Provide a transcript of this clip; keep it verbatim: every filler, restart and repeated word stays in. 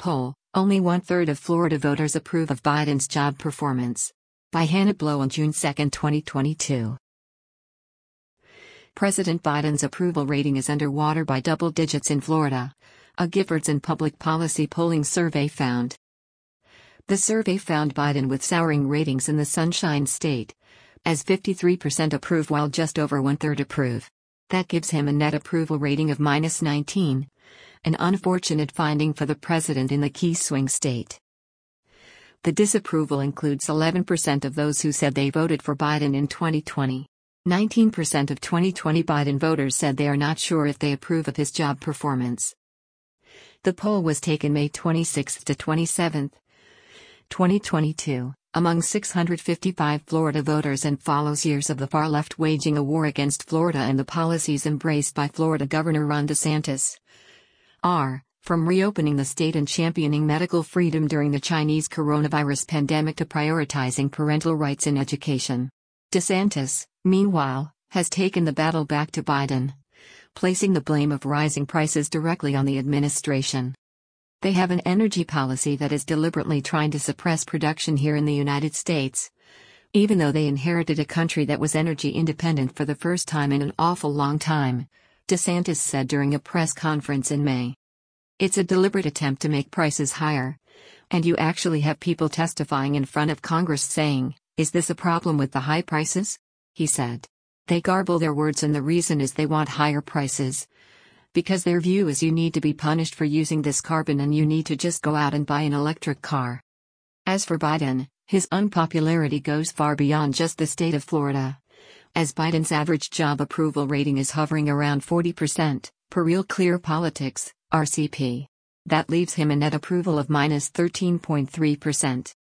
poll, only one-third of Florida voters approve of Biden's job performance. By Hannah Blow on June second, twenty twenty-two. President Biden's approval rating is underwater by double digits in Florida, a Giffords and Public Policy polling survey found. The survey found Biden with souring ratings in the Sunshine State, as fifty-three percent approve while just over one-third approve. That gives him a net approval rating of minus nineteen, an unfortunate finding for the president in the key swing state. The disapproval includes eleven percent of those who said they voted for Biden in twenty twenty. nineteen percent of twenty twenty Biden voters said they are not sure if they approve of his job performance. The poll was taken May twenty-sixth to twenty-seventh, twenty twenty-two, among six hundred fifty-five Florida voters and follows years of the far left waging a war against Florida and the policies embraced by Florida Governor Ron DeSantis. R. From reopening the state and championing medical freedom during the Chinese coronavirus pandemic to prioritizing parental rights in education. DeSantis, meanwhile, has taken the battle back to Biden, placing the blame of rising prices directly on the administration. They have an energy policy that is deliberately trying to suppress production here in the United States, even though they inherited a country that was energy independent for the first time in an awful long time, DeSantis said during a press conference in May. It's a deliberate attempt to make prices higher, and you actually have people testifying in front of Congress saying, "Is this a problem with the high prices?" he said. They garble their words and the reason is they want higher prices. Because their view is you need to be punished for using this carbon and you need to just go out and buy an electric car. As for Biden, his unpopularity goes far beyond just the state of Florida, as Biden's average job approval rating is hovering around forty percent, per Real Clear Politics, R C P. That leaves him a net approval of minus thirteen point three percent.